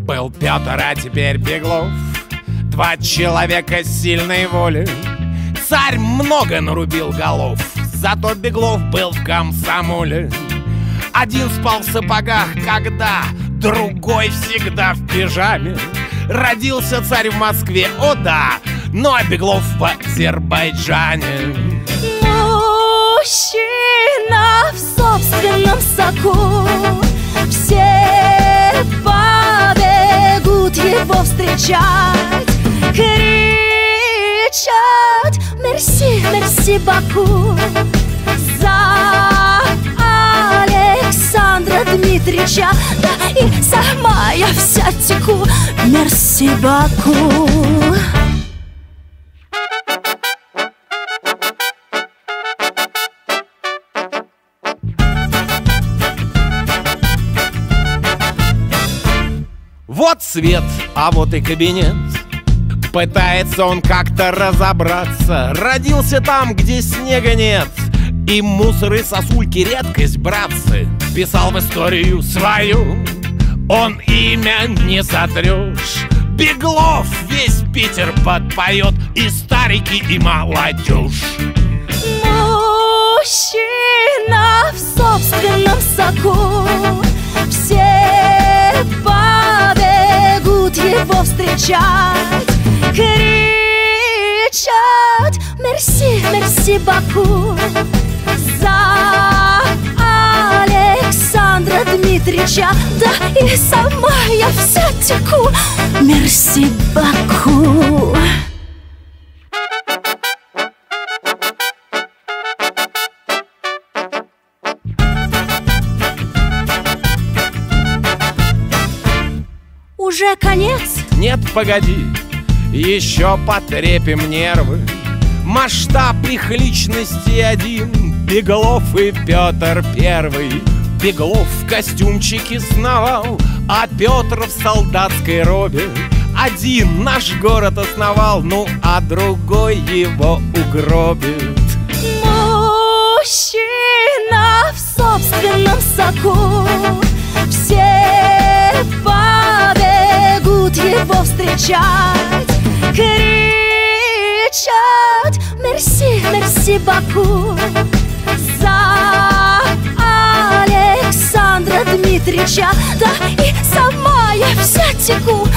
Был Петр, а теперь Беглов, два человека сильной воли. Царь много нарубил голов, зато Беглов был в комсомоле. Один спал в сапогах, когда другой всегда в пижаме. Родился царь в Москве, о да, но Беглов в Азербайджане. Мужчина в собственном соку, все побегут его встречать, кричат: мерси, мерси, Баку, за Александра Дмитрича. Да и сама я вся теку: мерси, Баку. Вот свет, а вот и кабинет. Пытается он как-то разобраться. Родился там, где снега нет, и мусор и сосульки редкость, братцы. Писал в историю свою, он имя не сотрешь. Беглов весь Питер подпоет, и старики, и молодежь. Мужчина в собственном соку, все побегут его встречать, кричат: мерси, мерси, Баку, за Александра Дмитрича. Да и сама я вся теку: мерси, Баку. Уже конец? Нет, погоди, еще потрепим нервы. Масштаб их личности один: Беглов и Петр Первый. Беглов в костюмчике сновал, а Петр в солдатской робе. Один наш город основал, ну а другой его угробит. Мужчина в собственном соку, все побегут его встречать, кричат: мерси, мерси, Баку, за Александра Дмитрича. Да и сама я вся теку: